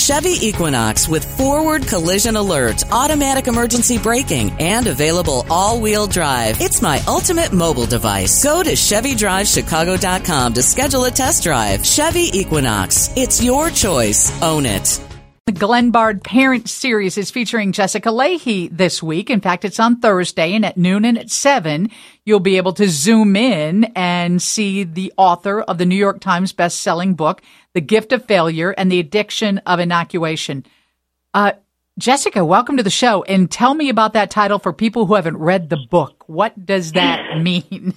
Chevy Equinox with forward collision alert, automatic emergency braking, and available all-wheel drive. It's my ultimate mobile device. Go to ChevyDriveChicago.com to schedule a test drive. Chevy Equinox. It's your choice. Own it. The Glenn Bard Parent Series is featuring Jessica Lahey this week. In fact, it's on Thursday, and at noon and at 7, you'll be able to zoom in and see the author of the New York Times best-selling book, The Gift of Failure and the Addiction of Inoculation. Jessica, welcome to the show, and tell me about that title for people who haven't read the book. What does that mean?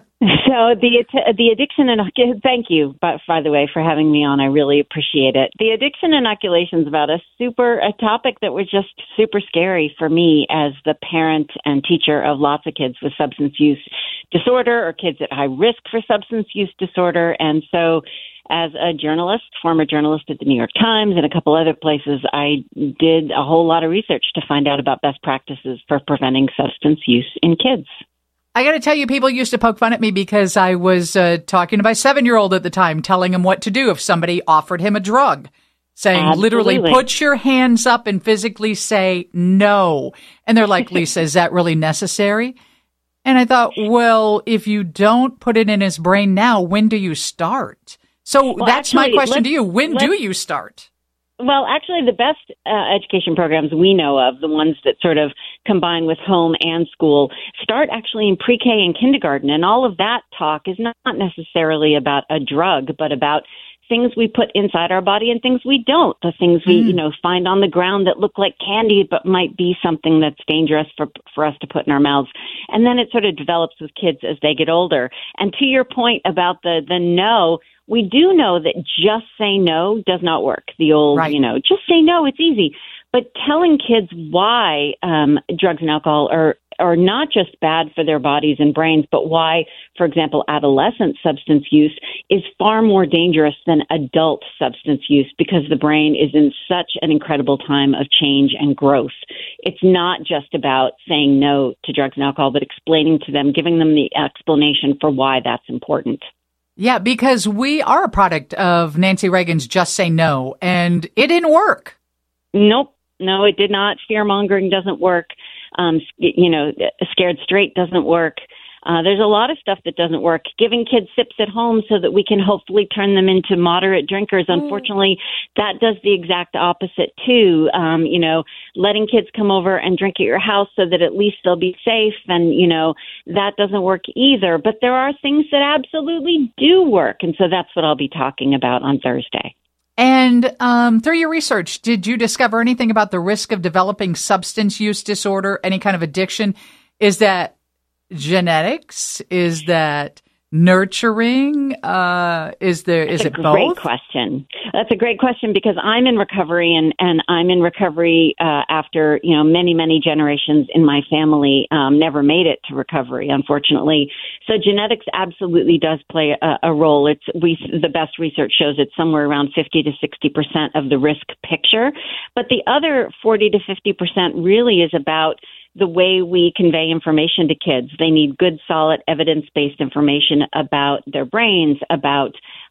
So the addiction thank you, by the way, for having me on. I really appreciate it. The addiction inoculation is about a topic that was just super scary for me as the parent and teacher of lots of kids with substance use disorder or kids at high risk for substance use disorder. And so as a journalist, former journalist at the New York Times and a couple other places, I did a whole lot of research to find out about best practices for preventing substance use in kids. I got to tell you, people used to poke fun at me because I was talking to my 7-year-old at the time, telling him what to do if somebody offered him a drug, saying literally, put your hands up and physically say no. And they're like, Lisa, is that really necessary? And I thought, well, if you don't put it in his brain now, when do you start? So that's my question to you. When do you start? Well, actually, the best education programs we know of, the ones that sort of combine with home and school, start actually in pre-K and kindergarten. And all of that talk is not necessarily about a drug, but about things we put inside our body and things we don't. The things we, find on the ground that look like candy, but might be something that's dangerous for us to put in our mouths. And then it sort of develops with kids as they get older. And to your point about the no, we do know that just say no does not work. The old, just say no, it's easy. But telling kids why drugs and alcohol are not just bad for their bodies and brains, but why, for example, adolescent substance use is far more dangerous than adult substance use because the brain is in such an incredible time of change and growth. It's not just about saying no to drugs and alcohol, but explaining to them, giving them the explanation for why that's important. Yeah, because we are a product of Nancy Reagan's Just Say No, and it didn't work. Nope. No, it did not. Fear-mongering doesn't work. Scared straight doesn't work. There's a lot of stuff that doesn't work. Giving kids sips at home so that we can hopefully turn them into moderate drinkers. Unfortunately, that does the exact opposite too. Letting kids come over and drink at your house so that at least they'll be safe. And, that doesn't work either. But there are things that absolutely do work. And so that's what I'll be talking about on Thursday. And through your research, did you discover anything about the risk of developing substance use disorder, any kind of addiction? Is that genetics? Is that nurturing? Is it both? Great question. That's a great question because I'm in recovery and I'm in recovery after, many, many generations in my family never made it to recovery, unfortunately. So genetics absolutely does play a role. The best research shows it's somewhere around 50 to 60% of the risk picture. But the other 40 to 50% really is about the way we convey information to kids. They need good, solid, evidence-based information about their brains, about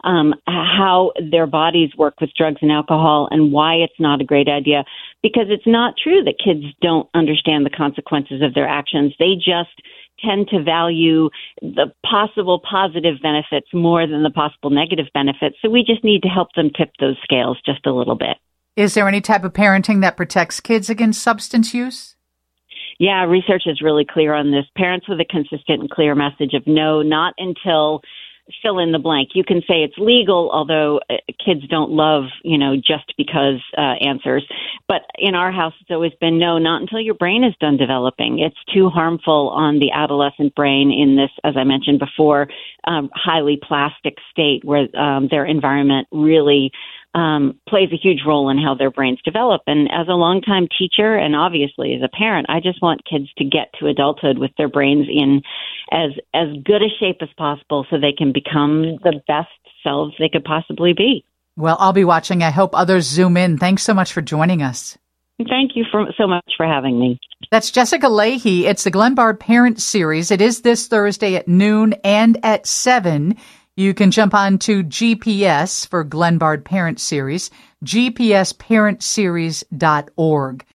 how their bodies work with drugs and alcohol, and why it's not a great idea. Because it's not true that kids don't understand the consequences of their actions. They just tend to value the possible positive benefits more than the possible negative benefits. So we just need to help them tip those scales just a little bit. Is there any type of parenting that protects kids against substance use? Yeah, research is really clear on this. Parents with a consistent and clear message of no, not until fill in the blank. You can say it's legal, although kids don't love, just because answers. But in our house, it's always been no, not until your brain is done developing. It's too harmful on the adolescent brain in this, as I mentioned before, highly plastic state where their environment really plays a huge role in how their brains develop. And as a longtime teacher and obviously as a parent, I just want kids to get to adulthood with their brains in as good a shape as possible so they can become the best selves they could possibly be. Well, I'll be watching. I hope others zoom in. Thanks so much for joining us. Thank you so much for having me. That's Jessica Lahey. It's the Glenn Bard Parent Series. It is this Thursday at noon and at 7. You can jump on to GPS for Glenn Bard Parent Series. gpsparentseries.org.